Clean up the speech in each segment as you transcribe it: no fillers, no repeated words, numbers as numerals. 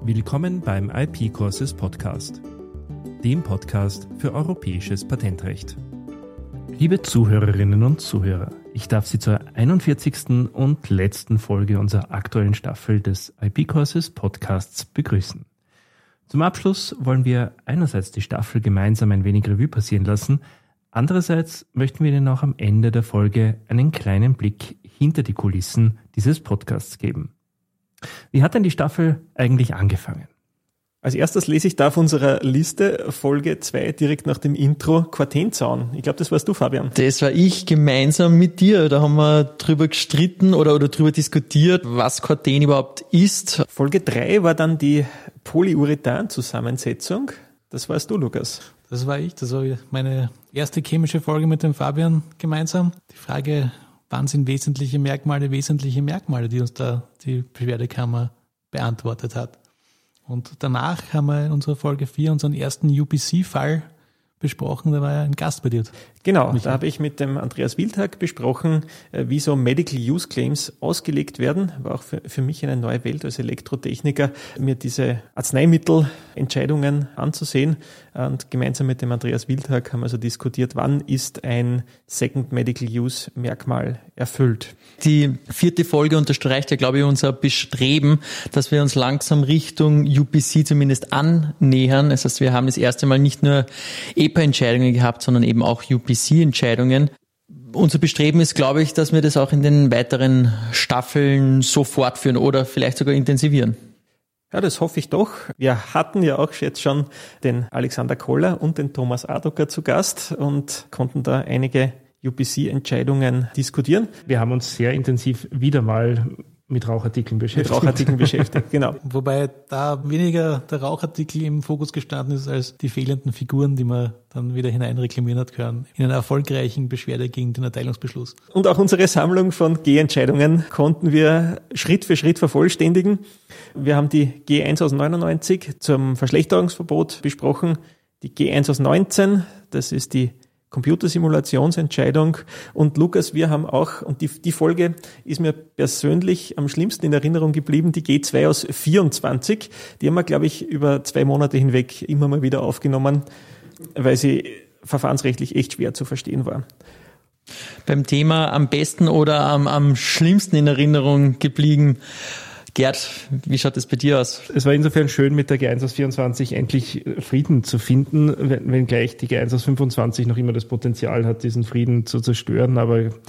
Willkommen beim IP Courses Podcast, dem Podcast für europäisches Patentrecht. Liebe Zuhörerinnen und Zuhörer, ich darf Sie zur 41. und letzten Folge unserer aktuellen Staffel des IP Courses Podcasts begrüßen. Zum Abschluss wollen wir einerseits die Staffel gemeinsam ein wenig Revue passieren lassen, andererseits möchten wir Ihnen auch am Ende der Folge einen kleinen Blick hinter die Kulissen dieses Podcasts geben. Wie hat denn die Staffel eigentlich angefangen? Als erstes lese ich da auf unserer Liste Folge 2 direkt nach dem Intro Quartänzaun. Ich glaube, das warst du, Fabian. Das war ich gemeinsam mit dir. Da haben wir drüber gestritten oder drüber diskutiert, was Quartän überhaupt ist. Folge 3 war dann die Polyurethan-Zusammensetzung. Das warst du, Lukas. Das war ich. Das war meine erste chemische Folge mit dem Fabian gemeinsam. Die Frage, wann sind wesentliche Merkmale, die uns da die Beschwerdekammer beantwortet hat. Und danach haben wir in unserer Folge 4 unseren ersten UPC-Fall besprochen, da war ja ein Gast bei dir. Genau, da habe ich mit dem Andreas Wildhag besprochen, wie so Medical Use Claims ausgelegt werden. War auch für mich eine neue Welt als Elektrotechniker, mir diese Arzneimittelentscheidungen anzusehen. Und gemeinsam mit dem Andreas Wildhag haben wir also diskutiert, wann ist ein Second Medical Use Merkmal erfüllt. Die 4. Folge unterstreicht ja, glaube ich, unser Bestreben, dass wir uns langsam Richtung UPC zumindest annähern. Das heißt, wir haben das erste Mal nicht nur EPA-Entscheidungen gehabt, sondern eben auch UPC-Entscheidungen. Unser Bestreben ist, glaube ich, dass wir das auch in den weiteren Staffeln so fortführen oder vielleicht sogar intensivieren. Ja, das hoffe ich doch. Wir hatten ja auch jetzt schon den Alexander Koller und den Thomas Adocker zu Gast und konnten da einige UPC-Entscheidungen diskutieren. Wir haben uns sehr intensiv wieder mal mit Rauchartikeln beschäftigt. Genau. Wobei da weniger der Rauchartikel im Fokus gestanden ist, als die fehlenden Figuren, die man dann wieder hineinreklamieren hat können, in einer erfolgreichen Beschwerde gegen den Erteilungsbeschluss. Und auch unsere Sammlung von G-Entscheidungen konnten wir Schritt für Schritt vervollständigen. Wir haben die G1 aus 99 zum Verschlechterungsverbot besprochen, die G1 aus 19, das ist die Computersimulationsentscheidung. Und Lukas, wir haben auch, und die Folge ist mir persönlich am schlimmsten in Erinnerung geblieben, die G2 aus 24. Die haben wir, glaube ich, über 2 Monate hinweg immer mal wieder aufgenommen, weil sie verfahrensrechtlich echt schwer zu verstehen war. Beim Thema am besten oder am schlimmsten in Erinnerung geblieben, Gerd, wie schaut es bei dir aus? Es war insofern schön, mit der G1 aus 24 endlich Frieden zu finden, wenngleich die G1 aus 25 noch immer das Potenzial hat, diesen Frieden zu zerstören.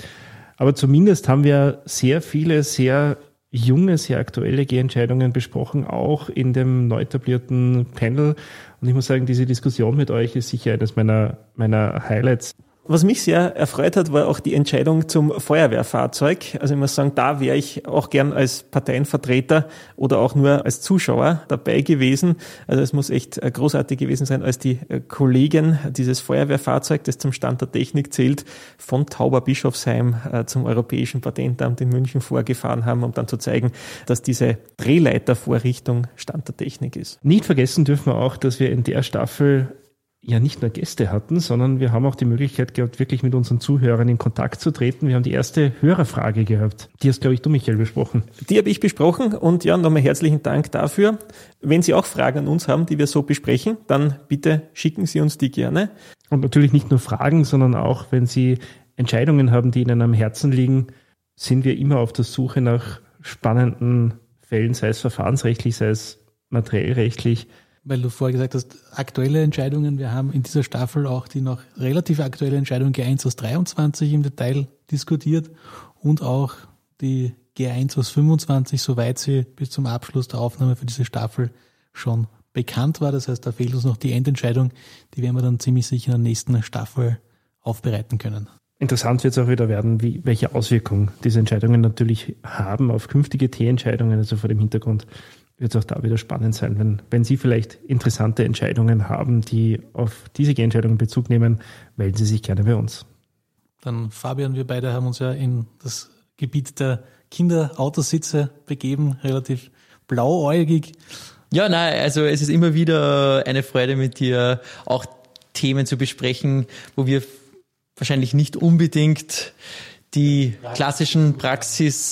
Aber zumindest haben wir sehr viele, sehr junge, sehr aktuelle G-Entscheidungen besprochen, auch in dem neu etablierten Panel. Und ich muss sagen, diese Diskussion mit euch ist sicher eines meiner Highlights. Was mich sehr erfreut hat, war auch die Entscheidung zum Feuerwehrfahrzeug. Also ich muss sagen, da wäre ich auch gern als Parteienvertreter oder auch nur als Zuschauer dabei gewesen. Also es muss echt großartig gewesen sein, als die Kollegen dieses Feuerwehrfahrzeug, das zum Stand der Technik zählt, von Tauberbischofsheim zum Europäischen Patentamt in München vorgefahren haben, um dann zu zeigen, dass diese Drehleitervorrichtung Stand der Technik ist. Nicht vergessen dürfen wir auch, dass wir in der Staffel ja nicht nur Gäste hatten, sondern wir haben auch die Möglichkeit gehabt, wirklich mit unseren Zuhörern in Kontakt zu treten. Wir haben die erste Hörerfrage gehabt. Die hast, glaube ich, du, Michael, besprochen. Die habe ich besprochen und ja, nochmal herzlichen Dank dafür. Wenn Sie auch Fragen an uns haben, die wir so besprechen, dann bitte schicken Sie uns die gerne. Und natürlich nicht nur Fragen, sondern auch, wenn Sie Entscheidungen haben, die Ihnen am Herzen liegen, sind wir immer auf der Suche nach spannenden Fällen, sei es verfahrensrechtlich, sei es materiellrechtlich. Weil du vorher gesagt hast, aktuelle Entscheidungen. Wir haben in dieser Staffel auch die noch relativ aktuelle Entscheidung G1 aus 23 im Detail diskutiert und auch die G1 aus 25, soweit sie bis zum Abschluss der Aufnahme für diese Staffel schon bekannt war. Das heißt, da fehlt uns noch die Endentscheidung. Die werden wir dann ziemlich sicher in der nächsten Staffel aufbereiten können. Interessant wird es auch wieder werden, welche Auswirkungen diese Entscheidungen natürlich haben auf künftige T-Entscheidungen, also vor dem Hintergrund wird es auch da wieder spannend sein, wenn Sie vielleicht interessante Entscheidungen haben, die auf diese Entscheidungen Bezug nehmen, melden Sie sich gerne bei uns. Dann Fabian, wir beide haben uns ja in das Gebiet der Kinderautositze begeben, relativ blauäugig. Ja, nein, also es ist immer wieder eine Freude mit dir, auch Themen zu besprechen, wo wir wahrscheinlich nicht unbedingt die klassischen Praxis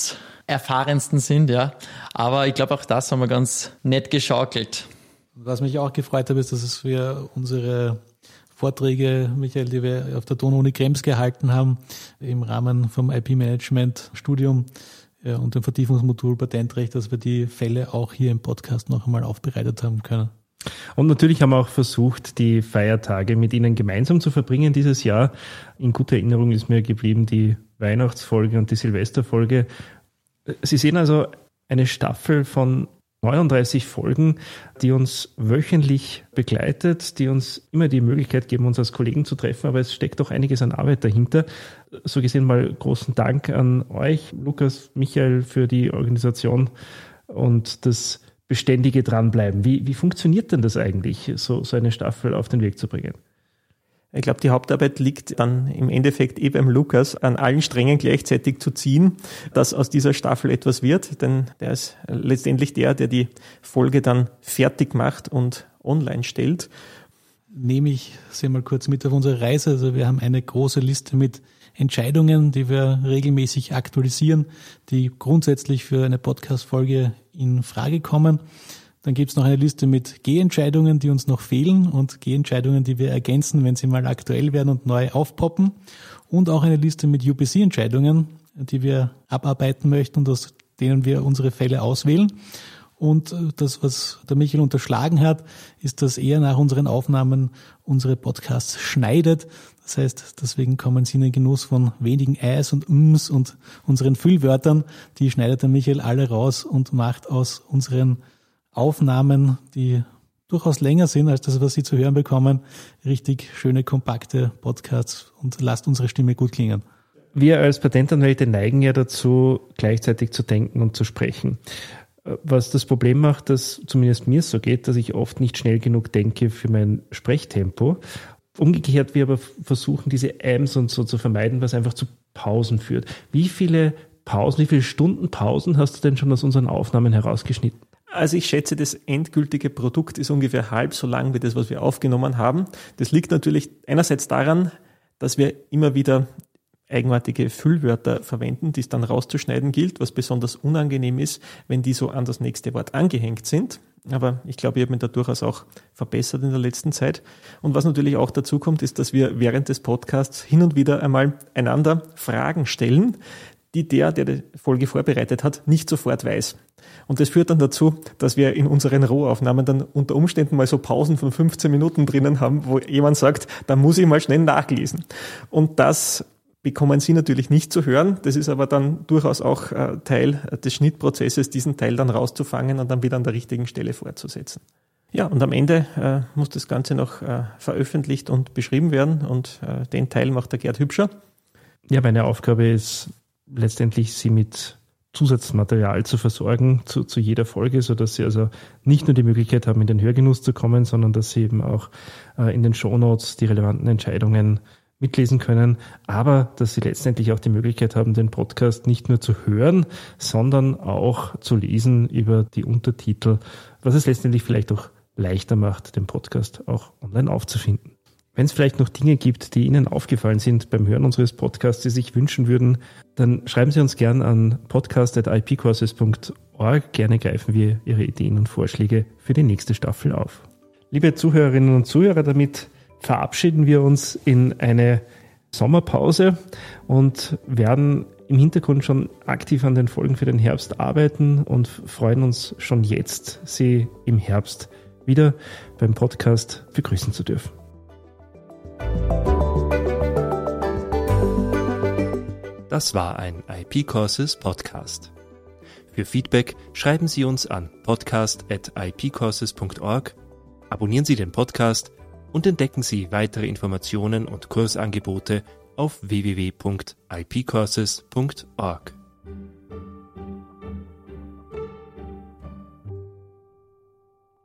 erfahrensten sind, ja. Aber ich glaube, auch das haben wir ganz nett geschaukelt. Was mich auch gefreut hat, ist, dass wir unsere Vorträge, Michael, die wir auf der Donau-Uni Krems gehalten haben, im Rahmen vom IP-Management-Studium und dem Vertiefungsmodul Patentrecht, dass wir die Fälle auch hier im Podcast noch einmal aufbereitet haben können. Und natürlich haben wir auch versucht, die Feiertage mit Ihnen gemeinsam zu verbringen dieses Jahr. In guter Erinnerung ist mir geblieben die Weihnachtsfolge und die Silvesterfolge. Sie sehen also eine Staffel von 39 Folgen, die uns wöchentlich begleitet, die uns immer die Möglichkeit geben, uns als Kollegen zu treffen, aber es steckt doch einiges an Arbeit dahinter. So gesehen mal großen Dank an euch, Lukas, Michael, für die Organisation und das beständige Dranbleiben. Wie funktioniert denn das eigentlich, so eine Staffel auf den Weg zu bringen? Ich glaube, die Hauptarbeit liegt dann im Endeffekt beim Lukas, an allen Strängen gleichzeitig zu ziehen, dass aus dieser Staffel etwas wird, denn der ist letztendlich der die Folge dann fertig macht und online stellt. Nehme ich Sie mal kurz mit auf unsere Reise. Also wir haben eine große Liste mit Entscheidungen, die wir regelmäßig aktualisieren, die grundsätzlich für eine Podcast-Folge in Frage kommen. Dann gibt es noch eine Liste mit Gehentscheidungen, die uns noch fehlen und Gehentscheidungen, die wir ergänzen, wenn sie mal aktuell werden und neu aufpoppen. Und auch eine Liste mit UPC-Entscheidungen, die wir abarbeiten möchten und aus denen wir unsere Fälle auswählen. Und das, was der Michael unterschlagen hat, ist, dass er nach unseren Aufnahmen unsere Podcasts schneidet. Das heißt, deswegen kommen Sie in den Genuss von wenigen Äs und Ms und unseren Füllwörtern. Die schneidet der Michael alle raus und macht aus unseren Aufnahmen, die durchaus länger sind als das, was Sie zu hören bekommen, richtig schöne, kompakte Podcasts und lasst unsere Stimme gut klingen. Wir als Patentanwälte neigen ja dazu, gleichzeitig zu denken und zu sprechen. Was das Problem macht, dass zumindest mir so geht, dass ich oft nicht schnell genug denke für mein Sprechtempo. Umgekehrt wir aber versuchen, diese Ams und so zu vermeiden, was einfach zu Pausen führt. Wie viele Stunden Pausen hast du denn schon aus unseren Aufnahmen herausgeschnitten? Also ich schätze, das endgültige Produkt ist ungefähr halb so lang wie das, was wir aufgenommen haben. Das liegt natürlich einerseits daran, dass wir immer wieder eigenartige Füllwörter verwenden, die es dann rauszuschneiden gilt, was besonders unangenehm ist, wenn die so an das nächste Wort angehängt sind. Aber ich glaube, ich habe mich da durchaus auch verbessert in der letzten Zeit. Und was natürlich auch dazu kommt, ist, dass wir während des Podcasts hin und wieder einmal einander Fragen stellen, die der die Folge vorbereitet hat, nicht sofort weiß. Und das führt dann dazu, dass wir in unseren Rohaufnahmen dann unter Umständen mal so Pausen von 15 Minuten drinnen haben, wo jemand sagt, da muss ich mal schnell nachlesen. Und das bekommen Sie natürlich nicht zu hören. Das ist aber dann durchaus auch Teil des Schnittprozesses, diesen Teil dann rauszufangen und dann wieder an der richtigen Stelle fortzusetzen. Ja, und am Ende muss das Ganze noch veröffentlicht und beschrieben werden und den Teil macht der Gerd Hübscher. Ja, meine Aufgabe ist letztendlich, Sie mit Zusatzmaterial zu versorgen zu jeder Folge, sodass Sie also nicht nur die Möglichkeit haben, in den Hörgenuss zu kommen, sondern dass Sie eben auch in den Shownotes die relevanten Entscheidungen mitlesen können, aber dass Sie letztendlich auch die Möglichkeit haben, den Podcast nicht nur zu hören, sondern auch zu lesen über die Untertitel, was es letztendlich vielleicht auch leichter macht, den Podcast auch online aufzufinden. Wenn es vielleicht noch Dinge gibt, die Ihnen aufgefallen sind beim Hören unseres Podcasts, die Sie sich wünschen würden, dann schreiben Sie uns gern an podcast@ipcourses.org. Gerne greifen wir Ihre Ideen und Vorschläge für die nächste Staffel auf. Liebe Zuhörerinnen und Zuhörer, damit verabschieden wir uns in eine Sommerpause und werden im Hintergrund schon aktiv an den Folgen für den Herbst arbeiten und freuen uns schon jetzt, Sie im Herbst wieder beim Podcast begrüßen zu dürfen. Das war ein IP Courses Podcast. Für Feedback schreiben Sie uns an podcast@ipcourses.org, abonnieren Sie den Podcast und entdecken Sie weitere Informationen und Kursangebote auf www.ipcourses.org.